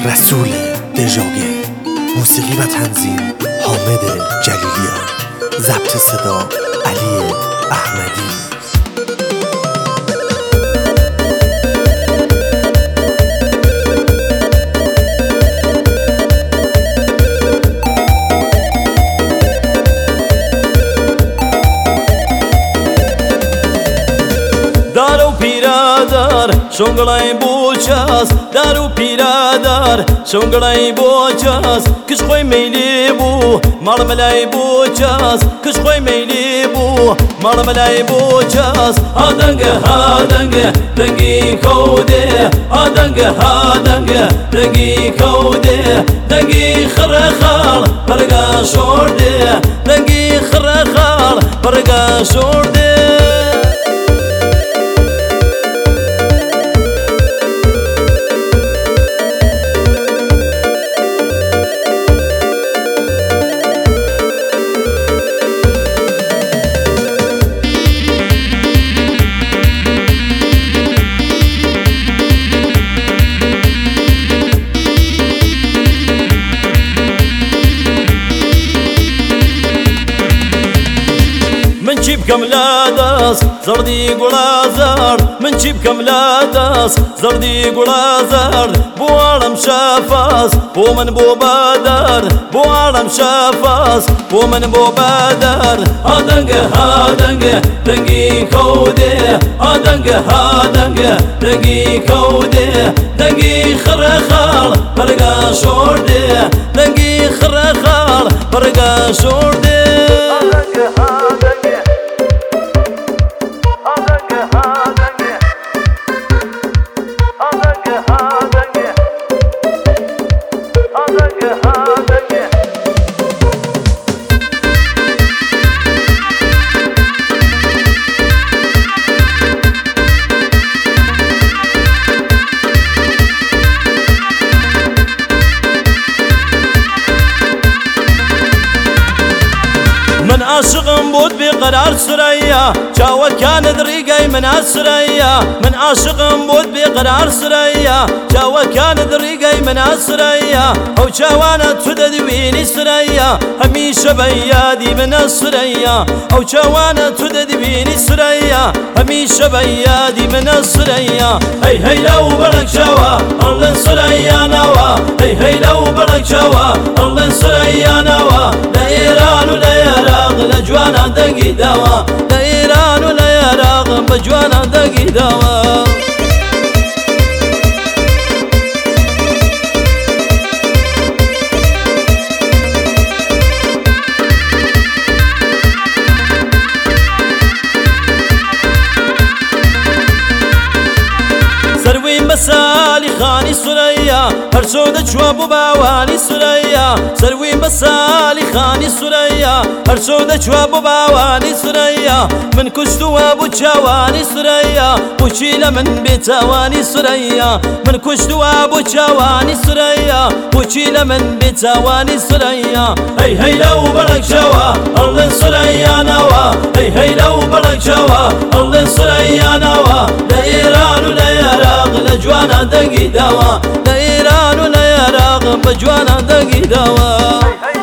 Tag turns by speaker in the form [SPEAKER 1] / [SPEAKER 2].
[SPEAKER 1] رسول دژاگه، موسیقی و تنظیم حامد جلیلیان، ضبط صدا علی احمدی.
[SPEAKER 2] دارو پیرادار شونگلای بوچاس، دارو پیرادار شونگلای بوچاس، کش خوی میلی بو مال ملای بوچاس، کش خوی میلی بو مال ملای بوچاس. هادنگه دنگی کوده، هادنگه دنگی کوده، دنگی خرخال برگا شورده، دنگی خرخال برگا شورده. من جيبكم لا داس زردي قلازر، من جيبكم لا داس زردي قلازر، بو عالم شافاس بو من بو بادر، بو عالم شافاس بو من بو بادر. هادنگه دنگي كوده، هادنگه دنگي كوده، دنگي خرخال برقا شورده، دنگي خرخال برقا شورده. من عاشقم بود بقرار سريا، جاوا كان دريقي من السريا، من عاشقم بود بقرار سريا، جاوا كان دريقي من السريا، او جوانا تددويني سريا، هميشه بيادي من السريا، او جوانا تددويني سريا، هميشه بيادي من السريا. هي لو برك جوا الله سريا نوا، هي لو برك جوا الله سريا نوا، لا ايران ولا يراغ لجوانا دقي دوا، لا ايران ولا يراغ بجوانا دقي دوا. سروين بسالي خاني سريا، هرسودة جواب باواني سريا، سروين بسالي خاني سريا، هرسودة جواب باواني سريا، من كشتوا ابو جواني سريا، وشيل من بيتواني سريا، من كشتوا ابو جواني سريا، وشيل من بيتواني سريا. هي لو برك جوا الله سريا نوا، هي لو برك جوا الله سريا نوا، لا ايران ولا يراغ لجوانا دقي دوا، لا ايران ولا يراغ بجوانا دقي دوا.